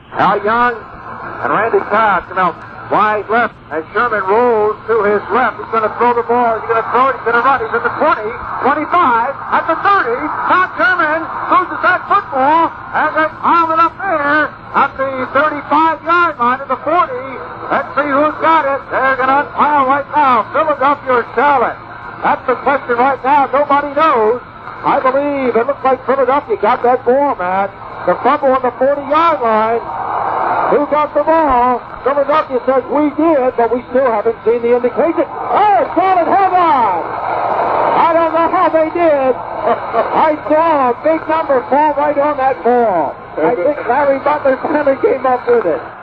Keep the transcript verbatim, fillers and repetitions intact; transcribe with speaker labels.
Speaker 1: Al Young and Randy Cox. Now, wide left as Sherman rolls to his left. He's going to throw the ball. He's going to throw it. He's going to run. He's at the twenty, twenty-five, at the thirty. Tom Sherman loses that football as they pile it up there at the thirty-five-yard line at the forty. Let's see who's got it. They're going to unpile right now. Philadelphia or Charlotte? That's the question right now. Nobody knows. I believe it looks like Philadelphia got that ball, man. The fumble on the forty-yard line. Who got the ball? Philadelphia says we did, but we still haven't seen the indication. Oh, Charlotte held on. I don't know how they did. I saw a big number fall right on that ball. I think Larry Butler finally came up with it.